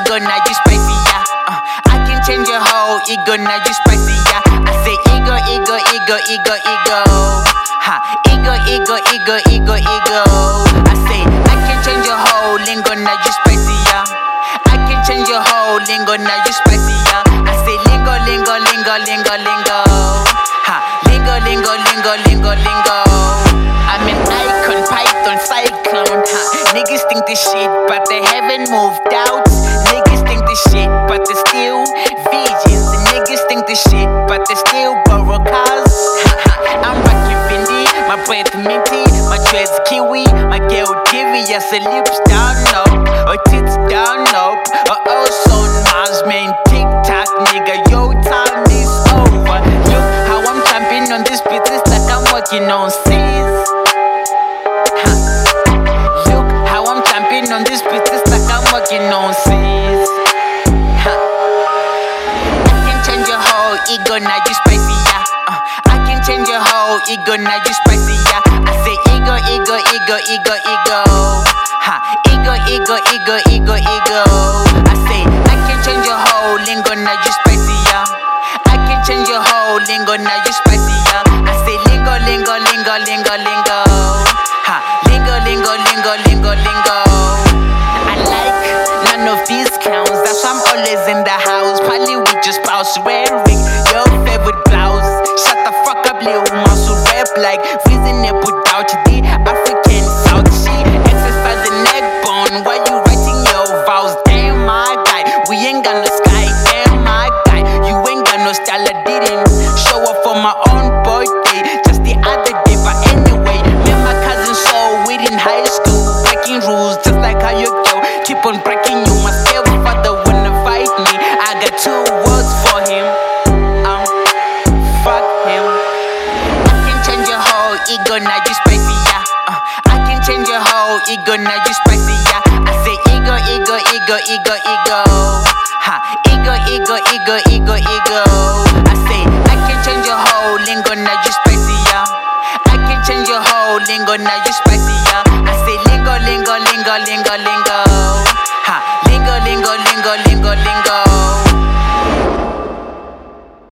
ego, now you spicy, yeah. I can change your whole ego, now you spicy, yeah. I say ego, ego, ego, ego, ego. Ha, ego, ego, ego, ego, ego. I say I can change your whole lingo, now you spicy, yeah. I can change your whole lingo, now you spicy, yeah. I say lingo, lingo, lingo, lingo, lingo. Ha, lingo, lingo, lingo, lingo, lingo. I'm an icon, python, cyclone. Ha, niggas think this shit, but they haven't moved out. Niggas think this shit, but they're still virgins. Niggas think this shit, but they still borrow cars. I'm rocking Fendi, my breath minty, my dreads kiwi, my girl devious, her lips down low, her tits down low, her also Mars, man, TikTok, nigga, yo, time is over. Look how I'm jumping on this beat, it's like I'm working on seas. Look how I'm jumping on this beat, it's like I'm working on seas. I can change your whole ego, now you spicy, yeah. I can change your whole ego, now you spicy, yeah. I say ego, ego, ego, ego, ego. Ha, ego, ego, ego, ego, ego. I say I can change your whole lingo, now you spicy, yeah. I can change your whole lingo, now you spicy, yeah. I say lingo, lingo, lingo, lingo, lingo. Ha, lingo, lingo, lingo, lingo, lingo. I like none of these clowns, that's why I'm always in the house. Probably we just spouse wearing your favorite blouse. Shut the fuck up, little muscle rap like reasonable doubt. The African South, she exercising neck bone while you writing your vows. Damn my guy, we ain't got no sky. Damn my guy, you ain't got no style. I didn't show up for my own birthday just the other day. But anyway, me and my cousin saw weed in high school, breaking rules just like how you go. Keep on breaking you, my stepfather wanna fight me. I got 2 words for him. Fuck him. I can change your whole ego, now you spicy, yeah. I can change your whole ego, now you spicy, yeah. I say ego, ego, ego, ego, ego. Ha, ego, ego, ego, ego, ego. I say I can change your whole lingo, now you spicy, yeah. I can change your whole lingo, now you spicy, yeah. I say lingo, lingo, lingo, lingo, lingo.